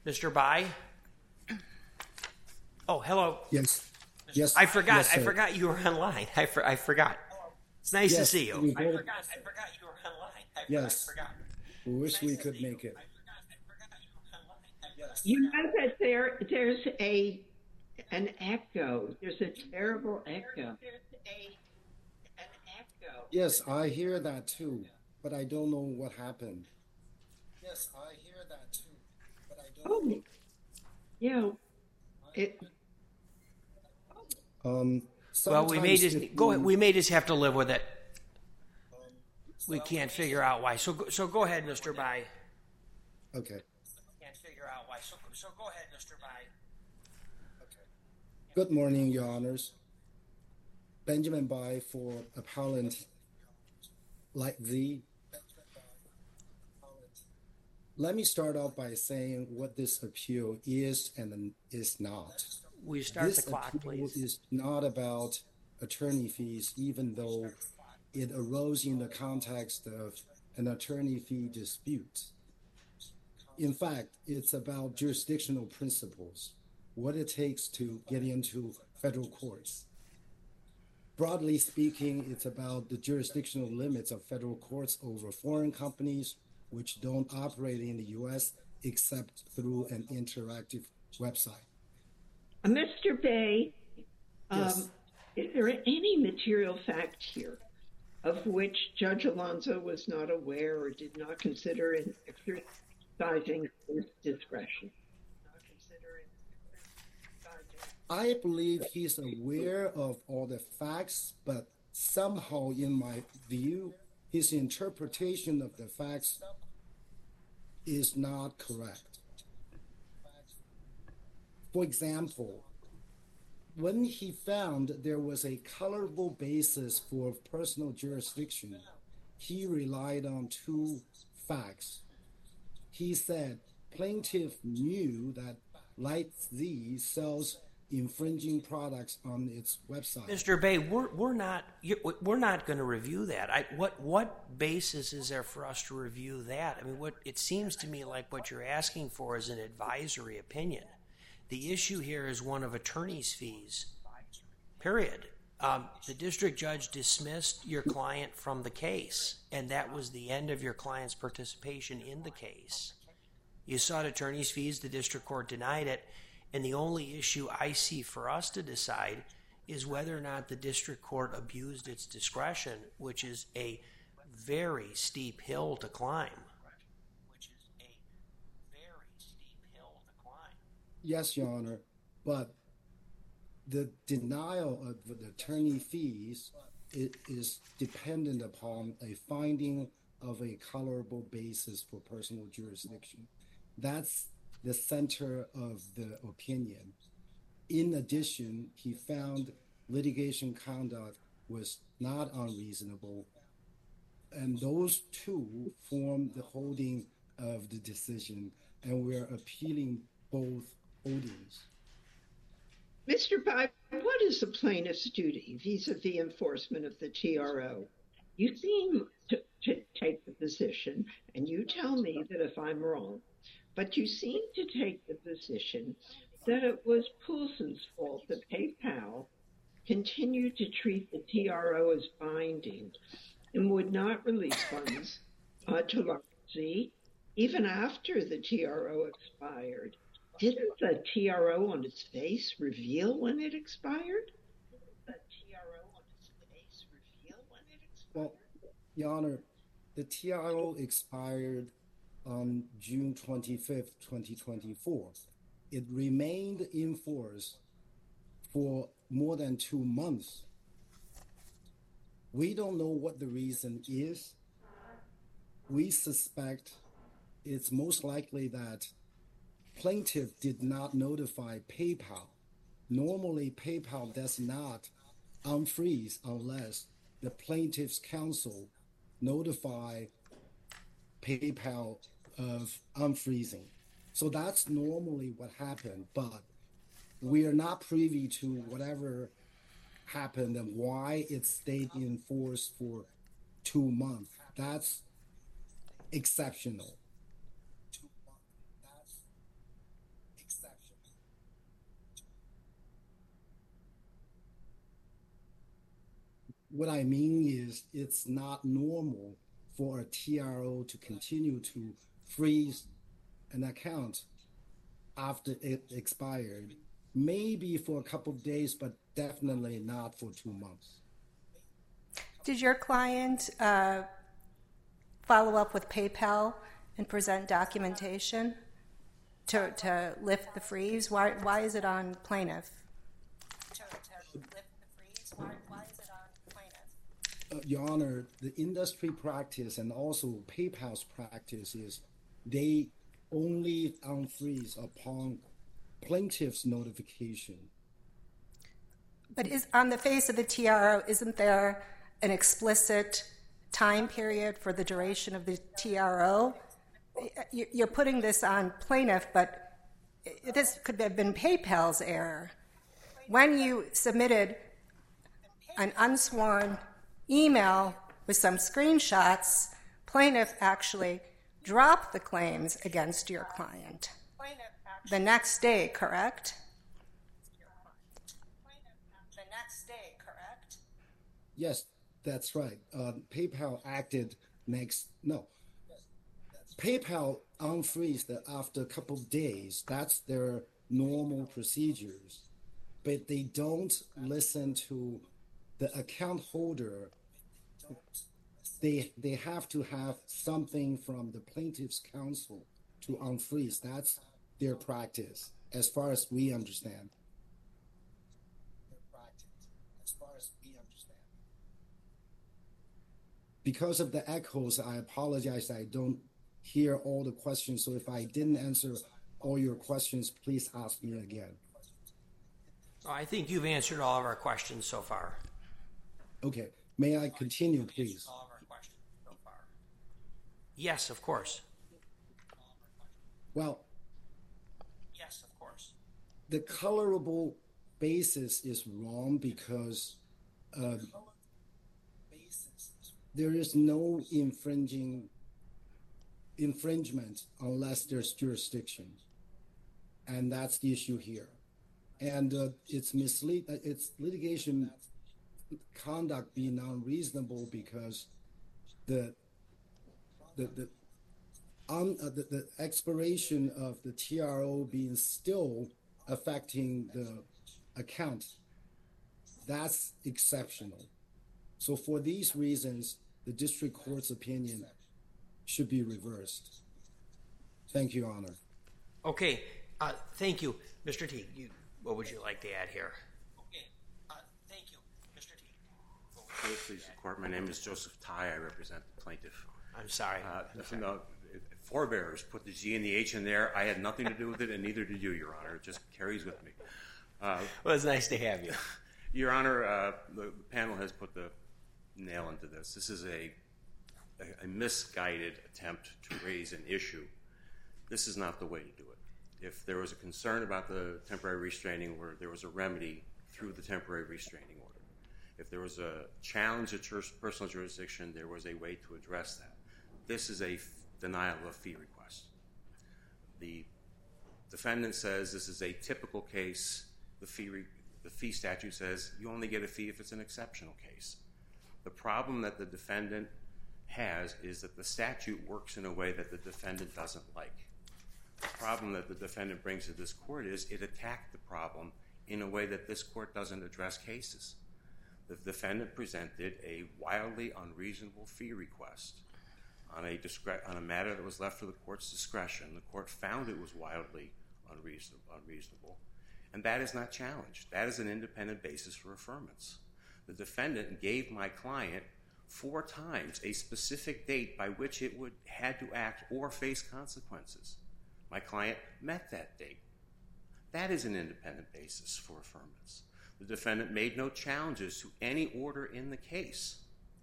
Mr. Bai? Oh, hello. Yes. Yes. I forgot. Yes, I sir. forgot you were online. I forgot. It's nice to Yes. see you. We I both, forgot. I forgot you were online. I yes. forgot. We It's wish nice we to could see you. make it. I forgot you were online. Yes. You know that there's an echo. There's a terrible echo. An echo. Yes, I hear that too, but I don't know what happened. Yes, I hear that too, but I don't Oh, know. you it. Well, we may Sometimes just if go. we, We may just have to live with it. We can't figure out why. So go ahead, Mr. Bai. okay. Can't figure out why. So go ahead, Mr. Bai. Good morning, Your Honors. Benjamin Bai for appellant Light Z. Let me start off by saying what this appeal is and is not. We start This the clock, appeal please. is not about attorney fees, even though it arose in the context of an attorney fee dispute. In fact, it's about jurisdictional principles, what it takes to get into federal courts. Broadly speaking, it's about the jurisdictional limits of federal courts over foreign companies which don't operate in the U.S. except through an interactive website. Mr. Bay, Yes. is there any material fact here of which Judge Alonso was not aware or did not consider in exercising his discretion? I believe he's aware of all the facts, but somehow, in my view, his interpretation of the facts is not correct. For example, when he found there was a colorable basis for personal jurisdiction, he relied on two facts. He said plaintiff knew that Light Z sells infringing products on its website. Mr. Bay, we're not going to review that. What basis is there for us to review that? I mean, what it seems to me like what you're asking for is an advisory opinion. The issue here is one of attorney's fees. Period. The district judge dismissed your client from the case, and that was the end of your client's participation in the case. You sought attorney's fees, the district court denied it, and the only issue I see for us to decide is whether or not the district court abused its discretion, which is a very steep hill to climb. Yes, Your Honor, but the denial of the attorney fees is dependent upon a finding of a colorable basis for personal jurisdiction. That's the center of the opinion. In addition, he found litigation conduct was not unreasonable, and those two form the holding of the decision, and we're appealing both holdings. Mr. Bai, what is the plaintiff's duty vis-a-vis enforcement of the TRO? You seem to take the position, and you tell me that if I'm wrong, but you seem to take the position that it was Poulsen's fault that PayPal continued to treat the TRO as binding and would not release funds to Light Z even after the TRO expired. Didn't the TRO on its face reveal when it expired? Well, Your Honor, the TRO expired on June 25th, 2024. It remained in force for more than 2 months. We don't know what the reason is. We suspect it's most likely that plaintiff did not notify PayPal. Normally, PayPal does not unfreeze unless the plaintiff's counsel notify PayPal of unfreezing. So that's normally what happened, but we are not privy to whatever happened and why it stayed in force for 2 months. That's exceptional. what I mean is it's not normal for a TRO to continue to freeze an account after it expired. Maybe for a couple of days, but definitely not for 2 months. Did your client follow up with PayPal and present documentation to lift the freeze? Why is it on plaintiff? Your Honor, the industry practice and also PayPal's practice is they only unfreeze upon plaintiff's notification. But on the face of the TRO, isn't there an explicit time period for the duration of the TRO? You're putting this on plaintiff, but this could have been PayPal's error. When you submitted an unsworn email with some screenshots, plaintiff actually dropped the claims against your client the next day, correct? Yes, that's right. PayPal acted PayPal unfreezed after a couple of days. That's their normal procedures. But they don't listen to the account holder. They have to have something from the plaintiff's counsel to unfreeze. That's their practice, as far as we understand. Because of the echoes, I apologize. I don't hear all the questions. So if I didn't answer all your questions, please ask me again. I think you've answered all of our questions so far. Okay. May I continue, please? Yes, of course. Well, yes, of course. The colorable basis is wrong because there is no infringement unless there's jurisdiction, and that's the issue here. And it's litigation conduct being unreasonable because the expiration of the TRO being still affecting the account, that's exceptional. So for these reasons, the district court's opinion should be reversed. Thank you, Your Honor. Okay, thank you. Mr. Teague, what would you like to add here? Okay, thank you. Mr. Teague. Please, the court. My name is Joseph Tai. I represent the plaintiff. I'm sorry. No, forebearers put the G and the H in there. I had nothing to do with it, and neither did you, Your Honor. It just carries with me. Well, it's nice to have you. Your Honor, the panel has put the nail into this. This is a misguided attempt to raise an issue. This is not the way to do it. If there was a concern about the temporary restraining order, there was a remedy through the temporary restraining order. If there was a challenge at personal jurisdiction, there was a way to address that. This is a denial of fee request. The defendant says this is a typical case. The fee statute says you only get a fee if it's an exceptional case. The problem that the defendant has is that the statute works in a way that the defendant doesn't like. The problem that the defendant brings to this court is it attacked the problem in a way that this court doesn't address cases. The defendant presented a wildly unreasonable fee request on a matter that was left for the court's discretion. The court found it was wildly unreasonable, and that is not challenged. That is an independent basis for affirmance. The defendant gave my client 4 times a specific date by which it had to act or face consequences. My client met that date. That is an independent basis for affirmance. The defendant made no challenges to any order in the case.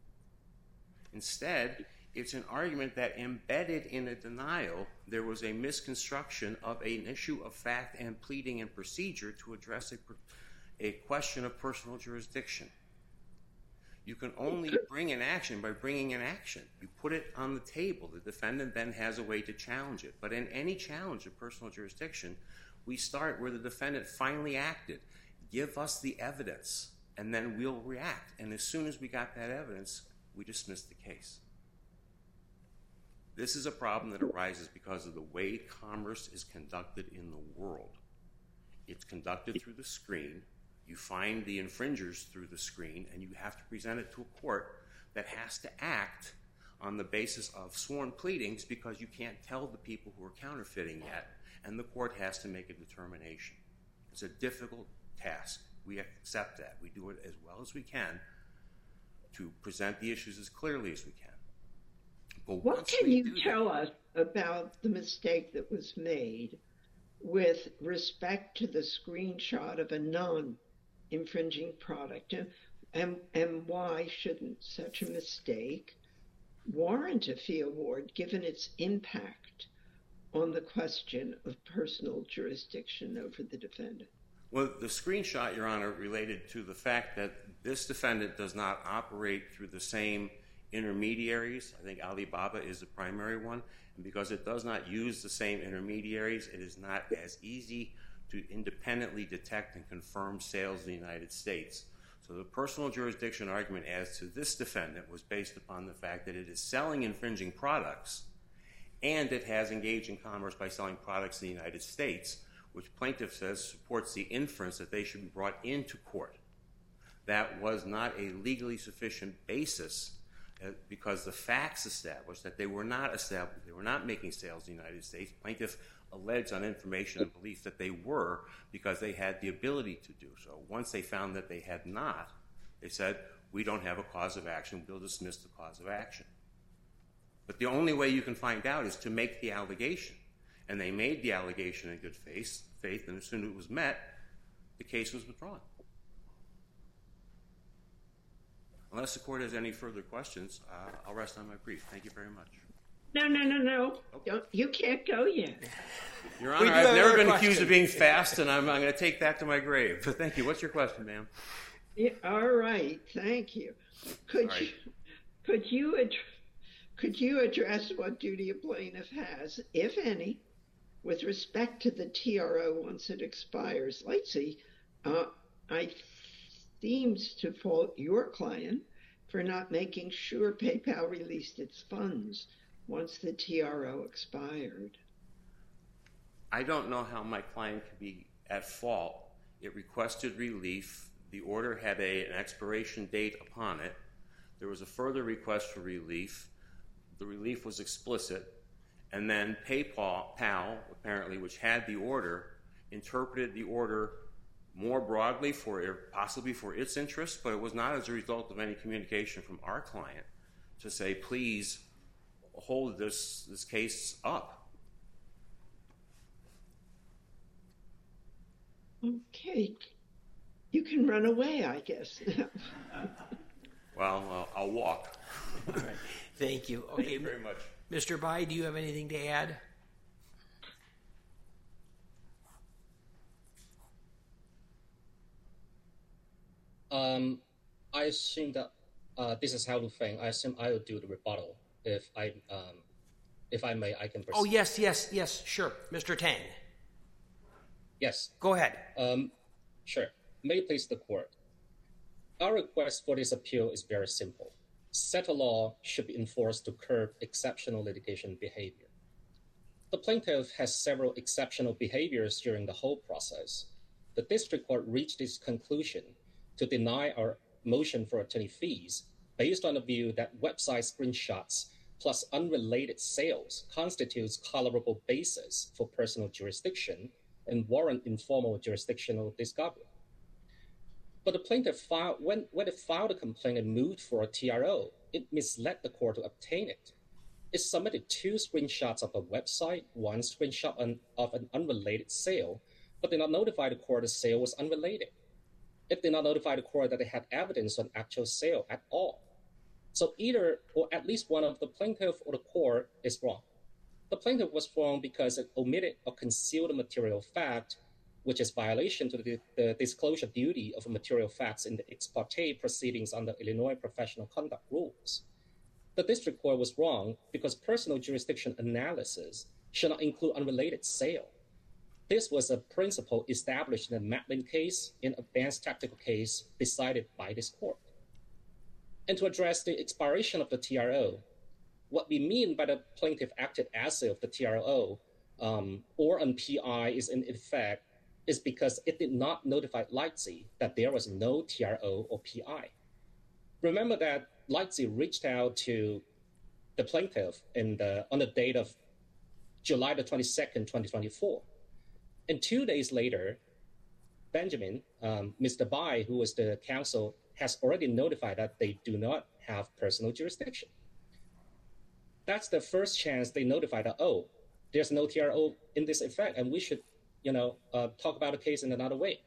Instead, it's an argument that embedded in a denial, there was a misconstruction of an issue of fact and pleading and procedure to address a question of personal jurisdiction. You can only bring an action by bringing an action. You put it on the table. The defendant then has a way to challenge it. But in any challenge of personal jurisdiction, we start where the defendant finally acted. Give us the evidence. and then we'll react. And as soon as we got that evidence, we dismissed the case. This is a problem that arises because of the way commerce is conducted in the world. It's conducted through the screen. You find the infringers through the screen, and you have to present it to a court that has to act on the basis of sworn pleadings because you can't tell the people who are counterfeiting yet, and the court has to make a determination. It's a difficult task. We accept that. We do it as well as we can to present the issues as clearly as we can. But what can you tell us about the mistake that was made with respect to the screenshot of a non-infringing product? And why shouldn't such a mistake warrant a fee award given its impact on the question of personal jurisdiction over the defendant? Well, the screenshot, Your Honor, related to the fact that this defendant does not operate through the same intermediaries. I think Alibaba is the primary one. And because it does not use the same intermediaries, it is not as easy to independently detect and confirm sales in the United States. So the personal jurisdiction argument as to this defendant was based upon the fact that it is selling infringing products and it has engaged in commerce by selling products in the United States, which plaintiff says supports the inference that they should be brought into court. That was not a legally sufficient basis because the facts established that they were not making sales in the United States. Plaintiff alleged on information and belief that they were because they had the ability to do so. Once they found that they had not, they said, we don't have a cause of action, we'll dismiss the cause of action. But the only way you can find out is to make the allegation. And they made the allegation in good faith, and as soon as it was met, the case was withdrawn. Unless the court has any further questions, I'll rest on my brief. Thank you very much. No. Okay. You can't go yet. Your Honor, I've never been accused of being fast, and I'm going to take that to my grave. But thank you. What's your question, ma'am? Yeah, all right. Thank you. Could you address what duty a plaintiff has, if any, with respect to the TRO once it expires? Lacy, I seems to fault your client for not making sure PayPal released its funds once the TRO expired. I don't know how my client could be at fault. It requested relief. The order had an expiration date upon it. There was a further request for relief. The relief was explicit. And then PayPal, apparently, which had the order, interpreted the order more broadly possibly for its interest, but it was not as a result of any communication from our client to say, please hold this case up. Okay. You can run away, I guess. Well, I'll walk. All right. Thank you. Okay. Thank you very much. Mr. Bai, do you have anything to add? I assume that this is how to think. I assume I will do the rebuttal. If I may, I can proceed. Oh, yes, sure. Mr. Tang. Yes. Go ahead. Sure. May it please the court. Our request for this appeal is very simple. SETA law should be enforced to curb exceptional litigation behavior. The plaintiff has several exceptional behaviors during the whole process. The district court reached its conclusion to deny our motion for attorney fees based on the view that website screenshots plus unrelated sales constitutes colorable basis for personal jurisdiction and warrant informal jurisdictional discovery. But the plaintiff when it filed a complaint and moved for a TRO, it misled the court to obtain it. It submitted 2 screenshots of a website, 1 screenshot of an unrelated sale, but did not notify the court the sale was unrelated. It did not notify the court that it had evidence on actual sale at all. So either, or at least one of the plaintiff or the court is wrong. The plaintiff was wrong because it omitted or concealed a material fact, which is violation to the disclosure duty of material facts in the ex parte proceedings under Illinois professional conduct rules. The district court was wrong because personal jurisdiction analysis should not include unrelated sale. this was a principle established in the Matlin case, in advanced tactical case decided by this court. And to address the expiration of the TRO, what we mean by the plaintiff acted as if the TRO or an PI is in effect is because it did not notify Lightsey that there was no TRO or PI. Remember that Lightsey reached out to the plaintiff on the date of July the 22nd, 2024. And 2 days later, Benjamin, Mr. Bai, who was the counsel, has already notified that they do not have personal jurisdiction. That's the first chance they notify that, oh, there's no TRO in this effect, and we should, talk about the case in another way.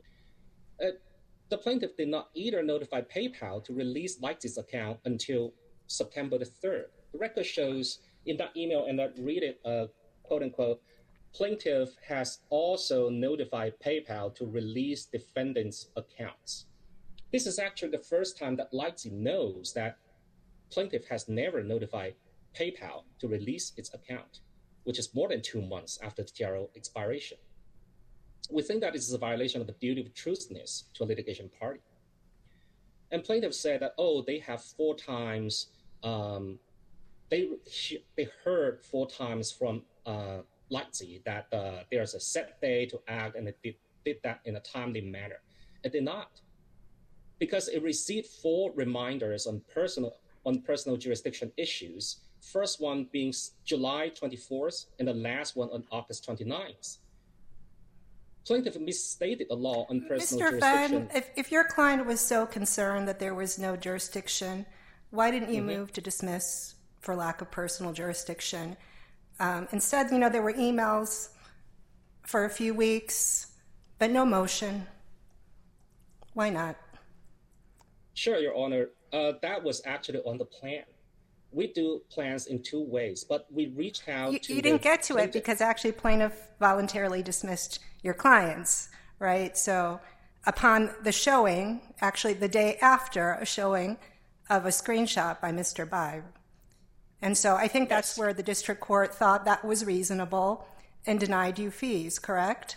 The plaintiff did not either notify PayPal to release Lightsey's account until September the 3rd. The record shows in that email, and I read it, quote unquote, plaintiff has also notified PayPal to release defendant's accounts. This is actually the first time that Lightsey knows that plaintiff has never notified PayPal to release its account, which is more than 2 months after the TRO expiration. We think that this is a violation of the duty of truthfulness to a litigation party. And plaintiff said that, they have 4 times, they heard 4 times from Lightsey that there's a set day to act, and it did that in a timely manner. It did not, because it received 4 reminders on personal jurisdiction issues, first one being July 24th and the last one on August 29th. Plaintiff misstated the law on personal jurisdiction. Mr. Fan, if your client was so concerned that there was no jurisdiction, why didn't you move to dismiss for lack of personal jurisdiction? Instead, there were emails for a few weeks, but no motion. Why not? Sure, Your Honor. That was actually on the plan. We do plans in 2 ways, but we reached out to You didn't get to it because actually plaintiff voluntarily dismissed your clients, right? So upon the showing, actually the day after a showing of a screenshot by Mr. Bai. And so I think that's where the district court thought that was reasonable and denied you fees, correct?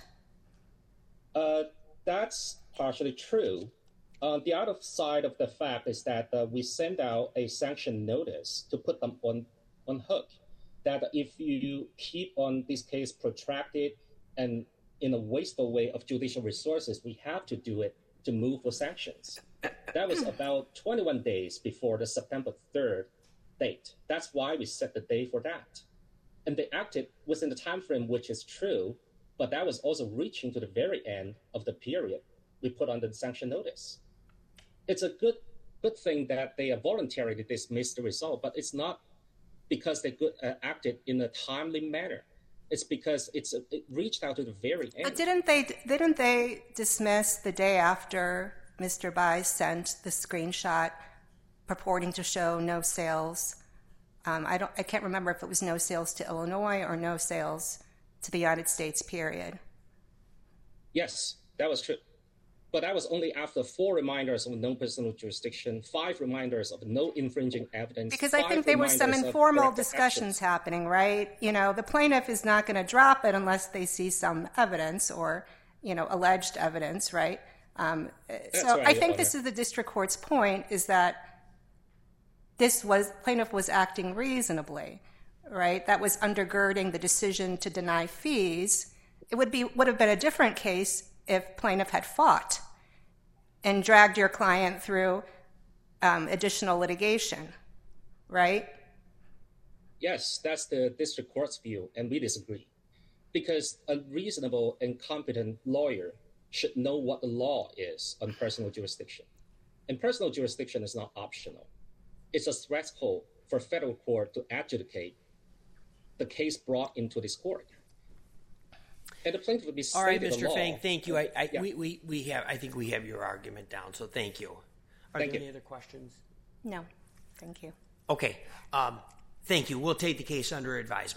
That's partially true. The other side of the fact is that we send out a sanction notice to put them on hook, that if you keep on this case protracted and in a wasteful way of judicial resources, we have to do it to move for sanctions. That was about 21 days before the September 3rd date. That's why we set the day for that. And they acted within the time frame, which is true, but that was also reaching to the very end of the period we put on the sanction notice. It's a good thing that they voluntarily dismissed the result, but it's not because they acted in a timely manner. It's because it reached out to the very end. But didn't they dismiss the day after Mr. Bai sent the screenshot purporting to show no sales? I can't remember if it was no sales to Illinois or no sales to the United States, period. Yes, that was true. But that was only after 4 reminders of no personal jurisdiction, 5 reminders of no infringing evidence. Because I think there were some informal discussions happening, right? The plaintiff is not going to drop it unless they see some evidence or, alleged evidence, right? So right, I think this is the district court's point, is that plaintiff was acting reasonably, right? That was undergirding the decision to deny fees. It would have been a different case if plaintiff had fought and dragged your client through additional litigation, right? Yes, that's the district court's view, and we disagree. Because a reasonable and competent lawyer should know what the law is on personal jurisdiction. And personal jurisdiction is not optional. It's a threshold for federal court to adjudicate the case brought into this court. And the plaintiff would be all right, Mr. Fang. Thank you. I think we have your argument down. So thank you. Are there any other questions? No, thank you. Okay. Thank you. We'll take the case under advisement.